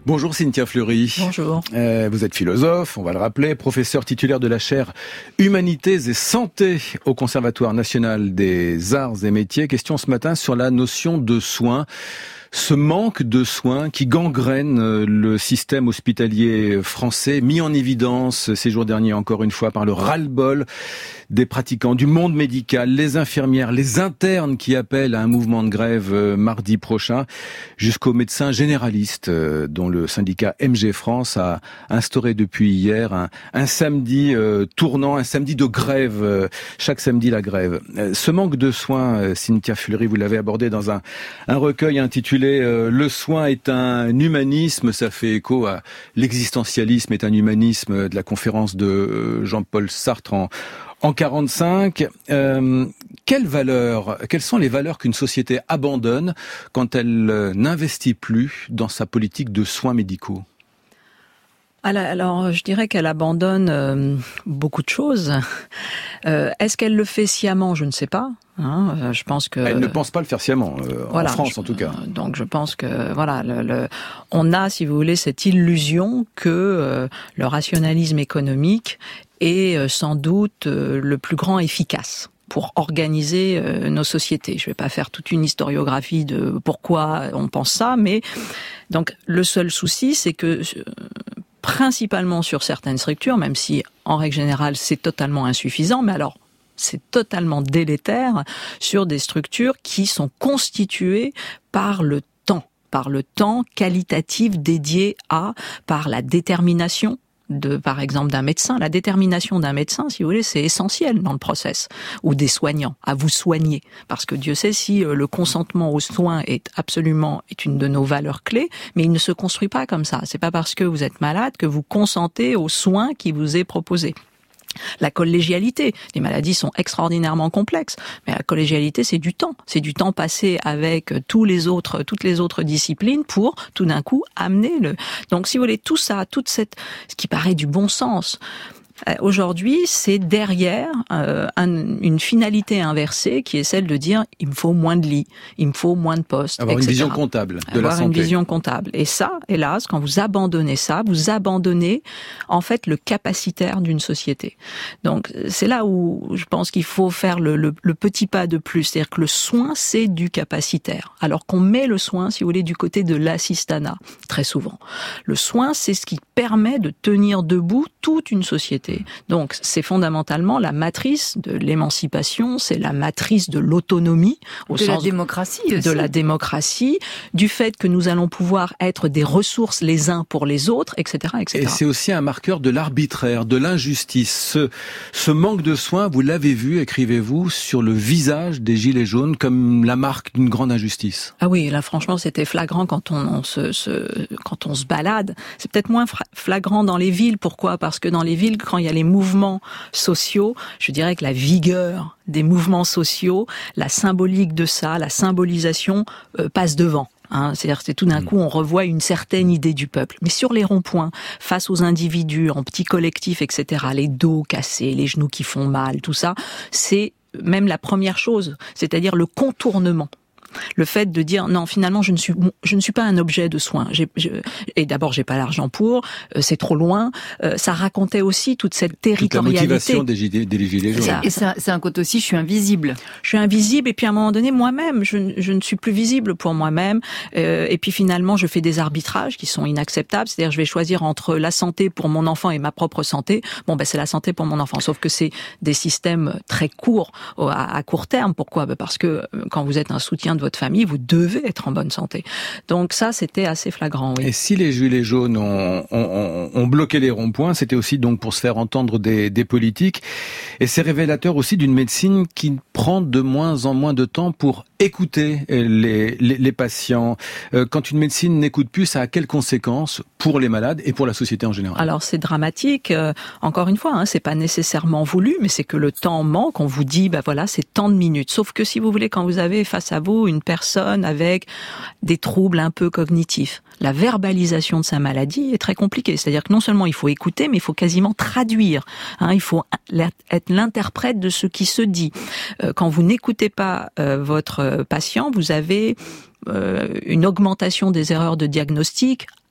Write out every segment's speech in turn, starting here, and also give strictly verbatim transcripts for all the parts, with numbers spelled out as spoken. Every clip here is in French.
Bonjour Cynthia Fleury. Bonjour. Euh, vous êtes philosophe, on va le rappeler, professeur titulaire de la chaire Humanités et Santé au Conservatoire national des arts et métiers. Question ce matin sur la notion de soins. Ce manque de soins qui gangrène le système hospitalier français, mis en évidence ces jours derniers encore une fois par le ras-le-bol des pratiquants du monde médical, les infirmières, les internes qui appellent à un mouvement de grève mardi prochain, jusqu'aux médecins généralistes dont le syndicat M G France a instauré depuis hier un, un samedi euh, tournant, un samedi de grève, euh, chaque samedi la grève. Ce manque de soins, Cynthia Fleury, vous l'avez abordé dans un, un recueil intitulé Euh, le soin est un humanisme, ça fait écho à l'existentialisme est un humanisme de la conférence de Jean-Paul Sartre en, en quarante-cinq. Euh, quelles valeurs, quelles sont les valeurs qu'une société abandonne quand elle euh, n'investit plus dans sa politique de soins médicaux ? Alors, je dirais qu'elle abandonne euh, beaucoup de choses. Euh, est-ce qu'elle le fait sciemment ? Je ne sais pas. Hein, je pense que elle ne pense pas le faire sciemment, euh, voilà, en France je, en tout cas. Donc je pense que voilà, le, le, on a, si vous voulez, cette illusion que euh, le rationalisme économique est euh, sans doute euh, le plus grand efficace pour organiser euh, nos sociétés. Je ne vais pas faire toute une historiographie de pourquoi on pense ça, mais donc le seul souci, c'est que euh, principalement sur certaines structures, même si en règle générale c'est totalement insuffisant, mais alors c'est totalement délétère sur des structures qui sont constituées par le temps, par le temps qualitatif dédié à, par la détermination de, par exemple, d'un médecin. La détermination d'un médecin, si vous voulez, c'est essentiel dans le process, ou des soignants, à vous soigner. Parce que Dieu sait si le consentement aux soins est absolument, est une de nos valeurs clés, mais il ne se construit pas comme ça. C'est pas parce que vous êtes malade que vous consentez aux soins qui vous est proposé. La collégialité, les maladies sont extraordinairement complexes, mais la collégialité c'est du temps, c'est du temps passé avec tous les autres, toutes les autres disciplines pour tout d'un coup amener le. Donc si vous voulez tout ça, toute cette, ce qui paraît du bon sens. Aujourd'hui, c'est derrière euh, un, une finalité inversée qui est celle de dire il me faut moins de lits, il me faut moins de postes, avoir et cetera. Une vision comptable de avoir la santé. Une vision comptable. Et ça, hélas, quand vous abandonnez ça, vous abandonnez en fait le capacitaire d'une société. Donc c'est là où je pense qu'il faut faire le, le, le petit pas de plus, c'est-à-dire que le soin c'est du capacitaire, alors qu'on met le soin, si vous voulez, du côté de l'assistanat très souvent. Le soin, c'est ce qui permet de tenir debout toute une société. Donc, c'est fondamentalement la matrice de l'émancipation, c'est la matrice de l'autonomie, au de sens la démocratie de aussi. la démocratie, du fait que nous allons pouvoir être des ressources les uns pour les autres, et cetera, et cetera. Et c'est aussi un marqueur de l'arbitraire, de l'injustice. Ce, ce manque de soins, vous l'avez vu, écrivez-vous, sur le visage des Gilets jaunes comme la marque d'une grande injustice. Ah oui, là franchement, c'était flagrant quand on, on se, se, quand on se balade. C'est peut-être moins flagrant dans les villes. Pourquoi ? Parce que dans les villes, quand il y a les mouvements sociaux, je dirais que la vigueur des mouvements sociaux, la symbolique de ça, la symbolisation euh, passe devant. Hein, c'est-à-dire que tout d'un coup, on revoit une certaine idée du peuple. Mais sur les ronds-points, face aux individus, en petits collectifs, et cetera, les dos cassés, les genoux qui font mal, tout ça, c'est même la première chose, c'est-à-dire le contournement. Le fait de dire non, finalement je ne suis je ne suis pas un objet de soin. J'ai, je, et d'abord j'ai pas l'argent pour, euh, c'est trop loin. Euh, ça racontait aussi toute cette territorialité. Toute la motivation des gilets, des gilets jaunes. Et ça, c'est un côté aussi, je suis invisible. Je suis invisible et puis à un moment donné moi-même, je, je ne suis plus visible pour moi-même. Euh, et puis finalement je fais des arbitrages qui sont inacceptables. C'est-à-dire je vais choisir entre la santé pour mon enfant et ma propre santé. Bon ben c'est la santé pour mon enfant. Sauf que c'est des systèmes très courts, à, à court terme. Pourquoi ? Ben parce que quand vous êtes un soutien de votre famille, vous devez être en bonne santé. Donc ça, c'était assez flagrant, oui. Et si les gilets jaunes ont, ont, ont bloqué les ronds-points, c'était aussi donc pour se faire entendre des, des politiques. Et c'est révélateur aussi d'une médecine qui prend de moins en moins de temps pour écouter les, les, les patients. Quand une médecine n'écoute plus, ça a quelles conséquences pour les malades et pour la société en général ? Alors c'est dramatique. Euh, encore une fois, hein, c'est pas nécessairement voulu, mais c'est que le temps manque. On vous dit, bah voilà, c'est tant de minutes. Sauf que si vous voulez, quand vous avez face à vous une personne avec des troubles un peu cognitifs, la verbalisation de sa maladie est très compliquée. C'est-à-dire que non seulement il faut écouter, mais il faut quasiment traduire. Hein, il faut être l'interprète de ce qui se dit. Euh, quand vous n'écoutez pas euh, votre patient, vous avez euh, une augmentation des erreurs de diagnostic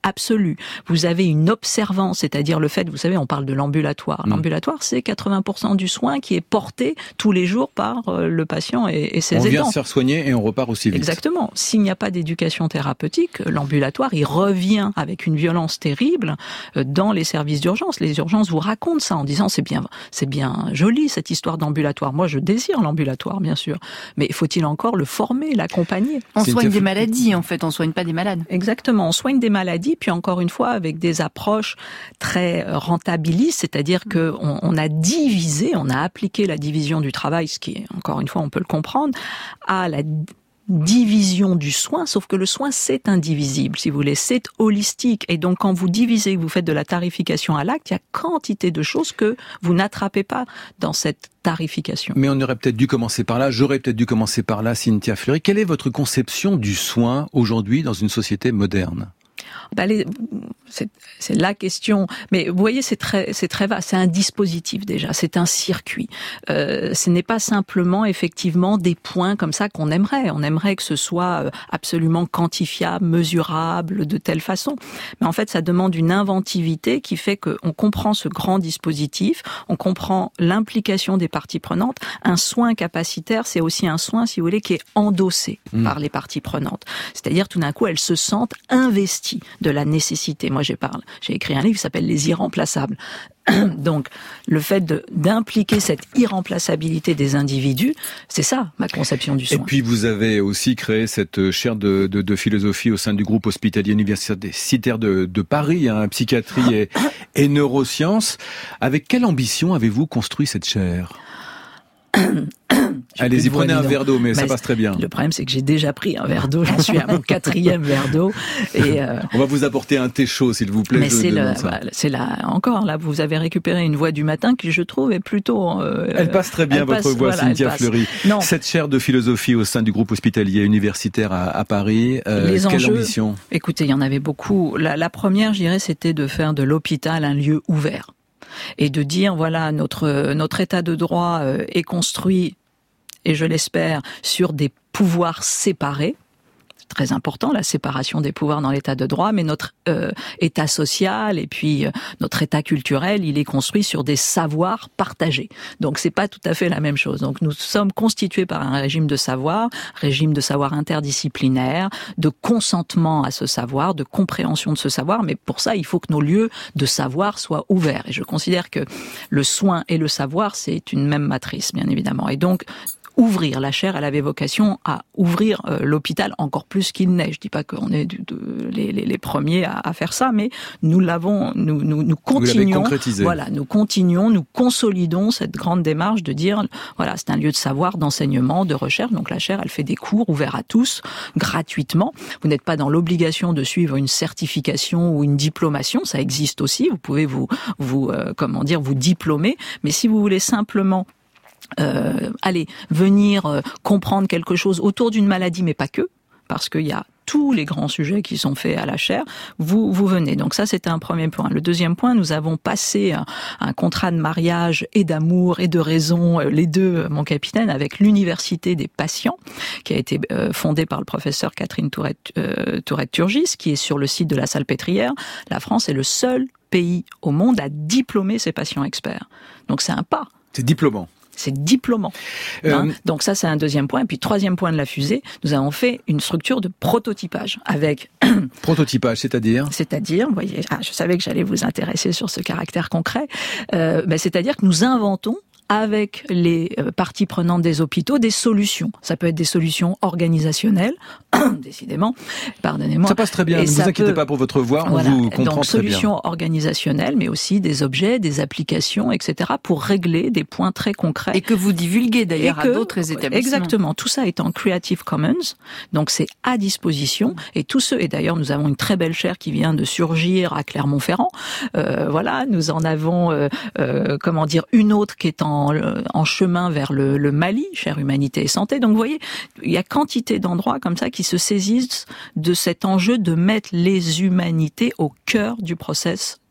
absolue. Vous avez une observance, c'est-à-dire le fait, vous savez, on parle de l'ambulatoire. Mmh. L'ambulatoire, c'est quatre-vingts pour cent du soin qui est porté tous les jours par le patient et, et ses aidants. On vient se faire soigner et on repart aussi vite. Exactement. S'il n'y a pas d'éducation thérapeutique, l'ambulatoire, il revient avec une violence terrible dans les services d'urgence. Les urgences vous racontent ça en disant c'est bien, c'est bien joli cette histoire d'ambulatoire. Moi, je désire l'ambulatoire, bien sûr. Mais faut-il encore le former, l'accompagner? On soigne des maladies, en fait. On soigne pas des malades. Exactement. On soigne des maladies, puis encore une fois, avec des approches très rentabilistes, c'est-à-dire que on, on a divisé, on a appliqué la division du travail, ce qui est, encore une fois, on peut le comprendre, à la division du soin, sauf que le soin, c'est indivisible, si vous voulez, c'est holistique. Et donc, quand vous divisez, vous faites de la tarification à l'acte, il y a quantité de choses que vous n'attrapez pas dans cette tarification. Mais on aurait peut-être dû commencer par là, j'aurais peut-être dû commencer par là, Cynthia Fleury. Quelle est votre conception du soin aujourd'hui dans une société moderne ? Bah les, c'est, c'est la question. Mais vous voyez, c'est très, c'est très vaste. C'est un dispositif déjà. C'est un circuit. Euh, ce n'est pas simplement effectivement des points comme ça qu'on aimerait. On aimerait que ce soit absolument quantifiable, mesurable de telle façon. Mais en fait, ça demande une inventivité qui fait qu'on comprend ce grand dispositif. On comprend l'implication des parties prenantes. Un soin capacitaire, c'est aussi un soin, si vous voulez, qui est endossé mmh. par les parties prenantes. C'est-à-dire, tout d'un coup, elles se sentent investies de la nécessité. Moi, j'ai parlé, j'ai écrit un livre qui s'appelle Les Irremplaçables. Donc, le fait de, d'impliquer cette irremplaçabilité des individus, c'est ça, ma conception du soin. Et puis, vous avez aussi créé cette chaire de, de, de philosophie au sein du groupe hospitalier universitaire de, de Paris, hein, psychiatrie et, et neurosciences. Avec quelle ambition avez-vous construit cette chaire ? Allez-y, prenez un verre d'eau, mais bah, ça passe très bien. Le problème, c'est que j'ai déjà pris un verre d'eau. J'en suis à mon quatrième verre d'eau. Et euh... on va vous apporter un thé chaud, s'il vous plaît. Mais c'est, le, bah, c'est là encore. Là, vous avez récupéré une voix du matin qui, je trouve, est plutôt. Euh, elle passe très bien, votre passe, voix, voilà, Cynthia Fleury. Non. Cette chaire de philosophie au sein du groupe hospitalier universitaire à, à Paris. Euh, Les quelle enjeux, ambition ? Écoutez, il y en avait beaucoup. La, la première, je dirais, c'était de faire de l'hôpital un lieu ouvert et de dire voilà, notre notre état de droit euh, est construit, et je l'espère, sur des pouvoirs séparés. C'est très important, la séparation des pouvoirs dans l'état de droit, mais notre euh, état social et puis euh, notre état culturel, il est construit sur des savoirs partagés. Donc c'est pas tout à fait la même chose. Donc nous sommes constitués par un régime de savoir, régime de savoir interdisciplinaire, de consentement à ce savoir, de compréhension de ce savoir, mais pour ça, il faut que nos lieux de savoir soient ouverts. Et je considère que le soin et le savoir, c'est une même matrice, bien évidemment. Et donc, ouvrir la chaire, elle avait vocation à ouvrir euh, l'hôpital encore plus qu'il n'est. Je dis pas qu'on est du, de, les, les, les premiers à, à faire ça, mais nous l'avons, nous, nous, nous continuons. Voilà, nous continuons, nous consolidons cette grande démarche de dire, voilà, c'est un lieu de savoir, d'enseignement, de recherche. Donc la chaire, elle fait des cours ouverts à tous, gratuitement. Vous n'êtes pas dans l'obligation de suivre une certification ou une diplomation, ça existe aussi. Vous pouvez vous, vous, euh, comment dire, vous diplômer, mais si vous voulez simplement Euh, allez, venir euh, comprendre quelque chose autour d'une maladie, mais pas que, parce qu'il y a tous les grands sujets qui sont faits à la chaire, vous vous venez. Donc ça, c'était un premier point. Le deuxième point, nous avons passé un, un contrat de mariage et d'amour et de raison, les deux, mon capitaine, avec l'Université des patients, qui a été euh, fondée par le professeur Catherine Tourette, euh, Tourette-Turgis, qui est sur le site de la Salpêtrière. La France est le seul pays au monde à diplômer ses patients experts. Donc c'est un pas. C'est diplômant. C'est diplômant. Hein euh... Donc ça, c'est un deuxième point. Et puis, troisième point de la fusée, nous avons fait une structure de prototypage avec... Prototypage, c'est-à-dire ? C'est-à-dire, vous voyez, ah, je savais que j'allais vous intéresser sur ce caractère concret. Euh, ben, c'est-à-dire que nous inventons avec les parties prenantes des hôpitaux des solutions. Ça peut être des solutions organisationnelles, décidément, pardonnez-moi. Ça passe très bien, et ne vous inquiétez peut... pas pour votre voix, on voilà. vous comprend Donc, très bien. Solutions organisationnelles, mais aussi des objets, des applications, et cetera, pour régler des points très concrets. Et que vous divulguez d'ailleurs que, à d'autres établissements. Exactement, tout ça est en Creative Commons, donc c'est à disposition, et tous ceux, et d'ailleurs nous avons une très belle chaire qui vient de surgir à Clermont-Ferrand, euh, voilà, nous en avons, euh, euh, comment dire, une autre qui est en En, en chemin vers le, le Mali, Chaire Humanité et Santé. Donc vous voyez, il y a quantité d'endroits comme ça qui se saisissent de cet enjeu de mettre les humanités au cœur du process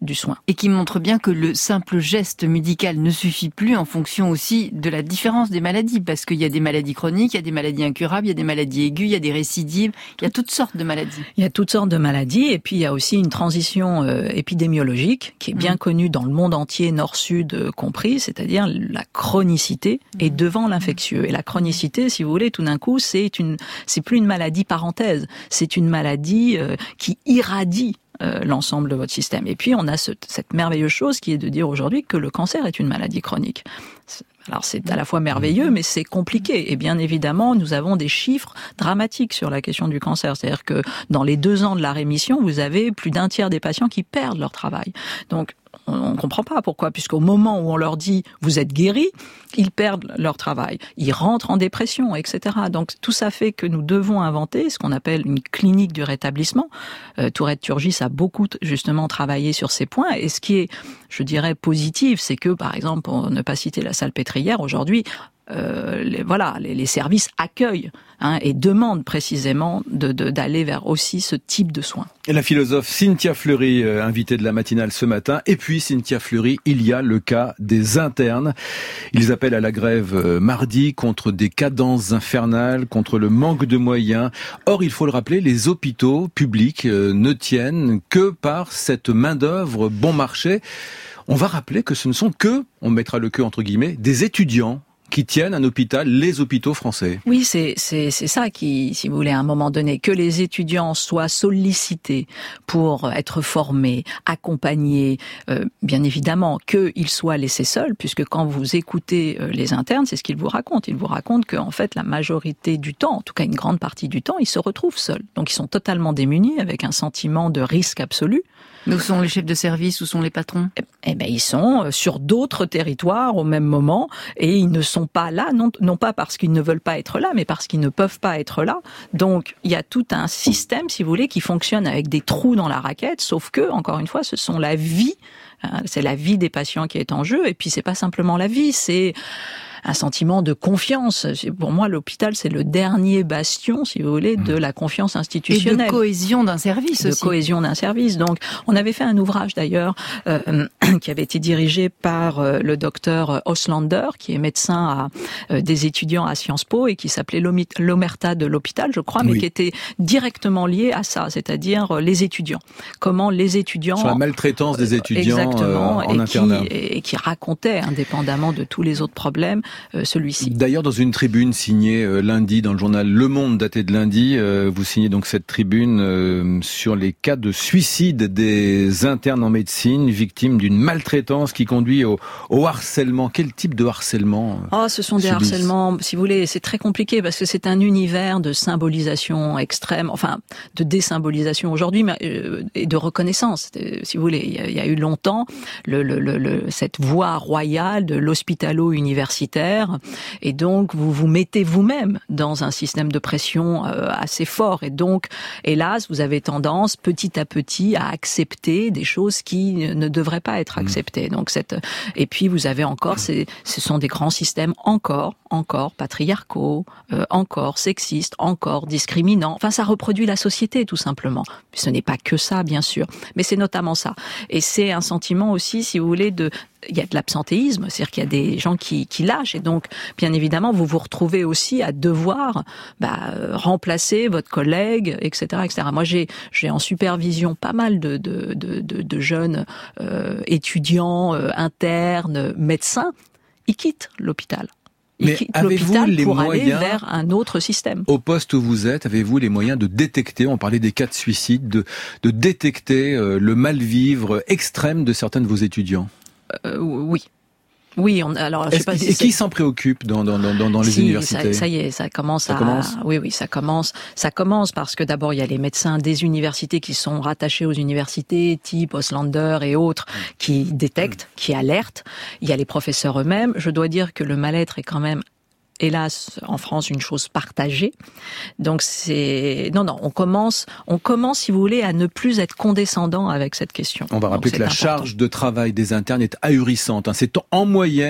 du soin. Et qui montre bien que le simple geste médical ne suffit plus en fonction aussi de la différence des maladies, parce qu'il y a des maladies chroniques, il y a des maladies incurables, il y a des maladies aiguës, il y a des récidives, il y a toutes sortes de maladies. Il y a toutes sortes de maladies, et puis il y a aussi une transition euh, épidémiologique qui est bien mmh. connue dans le monde entier, nord-sud euh, compris, c'est-à-dire la chronicité mmh. est devant l'infectieux. Et la chronicité, si vous voulez, tout d'un coup, c'est une, c'est plus une maladie parenthèse, c'est une maladie euh, qui irradie Euh, l'ensemble de votre système. Et puis on a ce, cette merveilleuse chose qui est de dire aujourd'hui que le cancer est une maladie chronique. Alors c'est à la fois merveilleux, mais c'est compliqué. Et bien évidemment, nous avons des chiffres dramatiques sur la question du cancer. C'est-à-dire que dans les deux ans de la rémission, vous avez plus d'un tiers des patients qui perdent leur travail. Donc on ne comprend pas pourquoi, puisqu'au moment où on leur dit « vous êtes guéris », ils perdent leur travail, ils rentrent en dépression, et cetera. Donc tout ça fait que nous devons inventer ce qu'on appelle une clinique du rétablissement. Euh, Tourette Turgis a beaucoup justement travaillé sur ces points, et ce qui est, je dirais, positif, c'est que, par exemple, pour ne pas citer la Salpêtrière, aujourd'hui, Euh, les, voilà, les, les services accueillent hein, et demandent précisément de, de, d'aller vers aussi ce type de soins. Et la philosophe Cynthia Fleury, euh, invitée de la matinale ce matin. Et puis, Cynthia Fleury, il y a le cas des internes. Ils appellent à la grève euh, mardi contre des cadences infernales, contre le manque de moyens. Or, il faut le rappeler, les hôpitaux publics euh, ne tiennent que par cette main-d'œuvre bon marché. On va rappeler que ce ne sont que, on mettra le que entre guillemets, des étudiants qui tiennent un hôpital, les hôpitaux français. Oui, c'est, c'est, c'est ça qui, si vous voulez, à un moment donné, que les étudiants soient sollicités pour être formés, accompagnés, euh, bien évidemment, qu'ils soient laissés seuls, puisque quand vous écoutez euh, les internes, c'est ce qu'ils vous racontent. Ils vous racontent qu'en fait, la majorité du temps, en tout cas une grande partie du temps, ils se retrouvent seuls. Donc ils sont totalement démunis, avec un sentiment de risque absolu. Mais où sont les chefs de service, où sont les patrons ? Eh ben, ils sont sur d'autres territoires au même moment, et ils ne sont pas là, non, non pas parce qu'ils ne veulent pas être là, mais parce qu'ils ne peuvent pas être là. Donc, il y a tout un système, si vous voulez, qui fonctionne avec des trous dans la raquette, sauf que, encore une fois, ce sont la vie, hein, c'est la vie des patients qui est en jeu, et puis c'est pas simplement la vie, c'est un sentiment de confiance. Pour moi, l'hôpital, c'est le dernier bastion, si vous voulez, de la confiance institutionnelle. Et de cohésion d'un service de aussi. De cohésion d'un service. Donc, on avait fait un ouvrage, d'ailleurs, euh, qui avait été dirigé par euh, le docteur Oslander, qui est médecin à euh, des étudiants à Sciences Po et qui s'appelait l'Omerta de l'hôpital, je crois, mais oui. qui était directement lié à ça, c'est-à-dire euh, les étudiants. Comment les étudiants... Sur la maltraitance des étudiants exactement, euh, en et internat. Qui, et, et qui racontait, indépendamment de tous les autres problèmes, Euh, celui-ci. D'ailleurs, dans une tribune signée euh, lundi dans le journal Le Monde, datée de lundi, euh, vous signez donc cette tribune euh, sur les cas de suicide des internes en médecine, victimes d'une maltraitance qui conduit au, au harcèlement. Quel type de harcèlement euh, Oh, ce sont des subissent. harcèlements, si vous voulez, c'est très compliqué parce que c'est un univers de symbolisation extrême, enfin, de désymbolisation aujourd'hui, mais, euh, et de reconnaissance, si vous voulez. Il y a, il y a eu longtemps le, le, le, le, cette voie royale de l'hospitalo-universitaire. Et donc, vous vous mettez vous-même dans un système de pression euh, assez fort. Et donc, hélas, vous avez tendance, petit à petit, à accepter des choses qui ne devraient pas être acceptées. Donc, cette... Et puis, vous avez encore, ces... ce sont des grands systèmes encore, encore patriarcaux, euh, encore sexistes, encore discriminants. Enfin, ça reproduit la société, tout simplement. Ce n'est pas que ça, bien sûr, mais c'est notamment ça. Et c'est un sentiment aussi, si vous voulez, de... il y a de l'absentéisme, c'est-à-dire qu'il y a des gens qui, qui lâchent, et donc, bien évidemment, vous vous retrouvez aussi à devoir bah, remplacer votre collègue, et cetera, et cetera. Moi, j'ai, j'ai en supervision pas mal de, de, de, de, de jeunes euh, étudiants, euh, internes, médecins. Ils quittent l'hôpital. Ils Mais quittent avez-vous l'hôpital les pour moyens, aller vers un autre système. Au poste où vous êtes, avez-vous les moyens de détecter, on parlait des cas de suicide, de, de détecter euh, le mal-vivre extrême de certains de vos étudiants ? Euh, oui. Oui, on, alors je sais pas si et qui s'en préoccupe dans dans dans dans les si, universités? Ça, ça y est, ça commence ça à commence oui oui, ça commence, ça commence parce que d'abord il y a les médecins des universités qui sont rattachés aux universités type Oslander et autres qui détectent, qui alertent, il y a les professeurs eux-mêmes. Je dois dire que le mal-être est quand même, hélas, en France, une chose partagée. Donc c'est non non, on commence, on commence, si vous voulez, à ne plus être condescendant avec cette question. On va rappeler Donc, que la important. charge de travail des internes est ahurissante. C'est en moyenne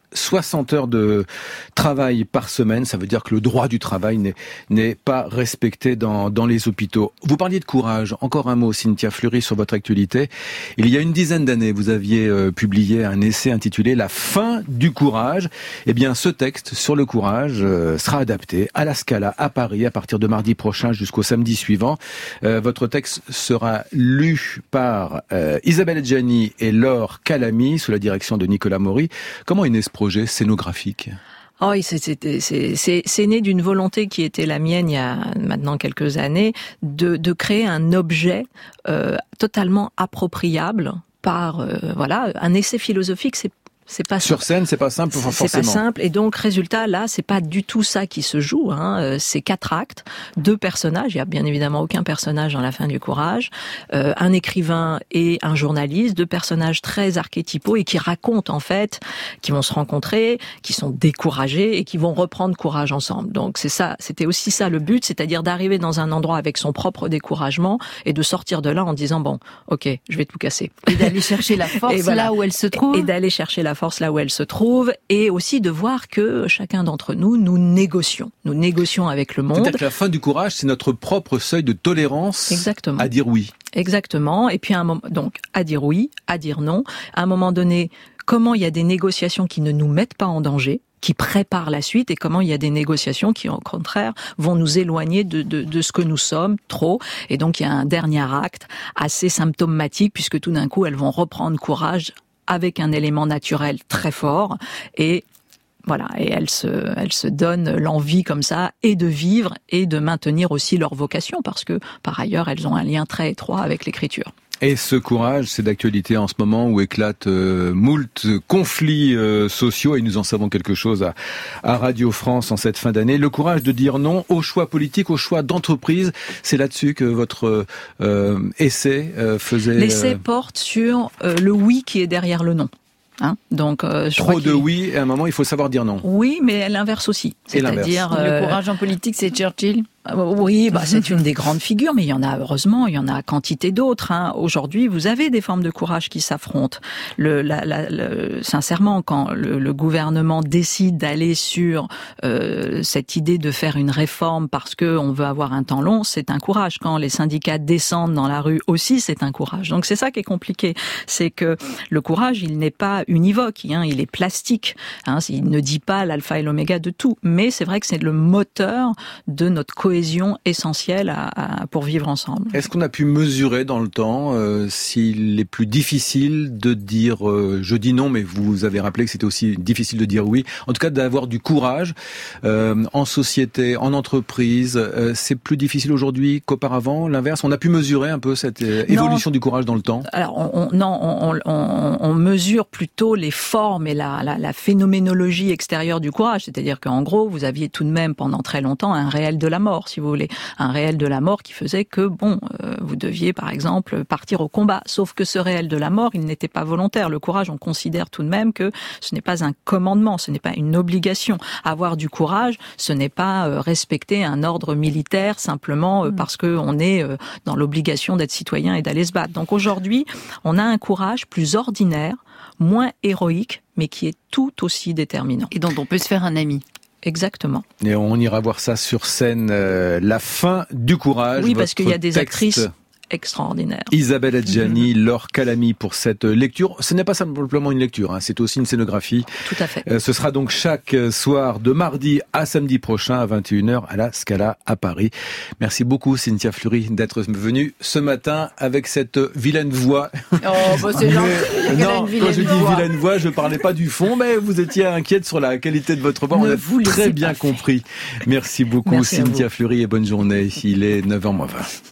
soixante heures de travail par semaine. Ça veut dire que le droit du travail n'est, n'est pas respecté dans, dans les hôpitaux. Vous parliez de courage. Encore un mot, Cynthia Fleury, sur votre actualité. Il y a une dizaine d'années, vous aviez euh, publié un essai intitulé « La fin du courage ». Eh bien, ce texte sur le courage euh, sera adapté à la Scala à Paris à partir de mardi prochain jusqu'au samedi suivant. Euh, votre texte sera lu par euh, Isabelle Adjani et Laure Calamy sous la direction de Nicolas Maury. Comment est né ce projet scénographique ? Oh, c'est, c'est, c'est, c'est, c'est né d'une volonté qui était la mienne il y a maintenant quelques années de, de créer un objet euh, totalement appropriable par euh, voilà un essai philosophique. C'est C'est pas sur scène, c'est pas simple forcément. C'est pas simple, et donc résultat là, c'est pas du tout ça qui se joue. Hein. C'est quatre actes, deux personnages. Il y a bien évidemment aucun personnage dans La fin du courage. Euh, un écrivain et un journaliste, deux personnages très archétypaux et qui racontent en fait, qui vont se rencontrer, qui sont découragés et qui vont reprendre courage ensemble. Donc c'est ça, c'était aussi ça le but, c'est-à-dire d'arriver dans un endroit avec son propre découragement et de sortir de là en disant bon, ok, je vais tout casser. Et d'aller chercher la force voilà. là où elle se trouve. Et d'aller chercher la force là où elle se trouve, et aussi de voir que chacun d'entre nous, nous négocions. Nous négocions avec le monde. C'est-à-dire que la fin du courage, c'est notre propre seuil de tolérance. Exactement. À dire oui. Exactement. Et puis à un moment, donc à dire oui, à dire non. À un moment donné, comment il y a des négociations qui ne nous mettent pas en danger, qui préparent la suite, et comment il y a des négociations qui, au contraire, vont nous éloigner de, de, de ce que nous sommes, trop. Et donc il y a un dernier acte assez symptomatique, puisque tout d'un coup, elles vont reprendre courage avec un élément naturel très fort, et voilà, et elles se, elles se donnent l'envie comme ça, et de vivre, et de maintenir aussi leur vocation, parce que, par ailleurs, elles ont un lien très étroit avec l'écriture. Et ce courage, c'est d'actualité en ce moment où éclatent euh, moult conflits euh, sociaux, et nous en savons quelque chose à, à Radio France en cette fin d'année. Le courage de dire non aux choix politiques, aux choix d'entreprise, c'est là-dessus que votre euh, essai euh, faisait... L'essai euh... porte sur euh, le oui qui est derrière le non. Hein, donc, euh, je Trop de oui, et à un moment, il faut savoir dire non. Oui, mais l'inverse aussi. C'est-à-dire, euh... le courage en politique, c'est Churchill. Oui, bah, c'est une des grandes figures, mais il y en a, heureusement, il y en a quantité d'autres. Hein. Aujourd'hui, vous avez des formes de courage qui s'affrontent. Le, la, la, le, sincèrement, quand le, le gouvernement décide d'aller sur euh, cette idée de faire une réforme parce que on veut avoir un temps long, c'est un courage. Quand les syndicats descendent dans la rue aussi, c'est un courage. Donc c'est ça qui est compliqué. C'est que le courage, il n'est pas univoque, hein, il est plastique. Hein, il ne dit pas l'alpha et l'oméga de tout. Mais c'est vrai que c'est le moteur de notre cohésion essentielle à, à, pour vivre ensemble. Est-ce qu'on a pu mesurer dans le temps euh, s'il est plus difficile de dire euh, je dis non, mais vous avez rappelé que c'était aussi difficile de dire oui, en tout cas d'avoir du courage euh, en société, en entreprise, euh, c'est plus difficile aujourd'hui qu'auparavant, l'inverse, on a pu mesurer un peu cette euh, évolution non. du courage dans le temps? Alors on, on, non, on, on, on mesure plutôt les formes et la, la, la phénoménologie extérieure du courage, c'est-à-dire qu'en gros vous aviez tout de même pendant très longtemps un réel de la mort, si vous voulez, un réel de la mort qui faisait que, bon, euh, vous deviez, par exemple, partir au combat. Sauf que ce réel de la mort, il n'était pas volontaire. Le courage, on considère tout de même que ce n'est pas un commandement, ce n'est pas une obligation. Avoir du courage, ce n'est pas euh, respecter un ordre militaire simplement euh, parce qu'on est euh, dans l'obligation d'être citoyen et d'aller se battre. Donc aujourd'hui, on a un courage plus ordinaire, moins héroïque, mais qui est tout aussi déterminant. Et dont on peut se faire un ami. Exactement. Et on ira voir ça sur scène, euh, la fin du courage. Oui, parce qu'il y a des texte... actrices extraordinaire. Isabelle Adjani, Laure Calamy pour cette lecture. Ce n'est pas simplement une lecture, hein, c'est aussi une scénographie. Tout à fait. Euh, ce sera donc chaque soir de mardi à samedi prochain à vingt et une heures à la Scala à Paris. Merci beaucoup Cynthia Fleury d'être venue ce matin avec cette vilaine voix. Oh, bah c'est gentil. Non, quand je dis vilaine voix, je parlais pas du fond, mais vous étiez inquiète sur la qualité de votre voix. Ne On a très bien compris. Merci beaucoup Merci Cynthia Fleury et bonne journée. Il est neuf heures moins vingt.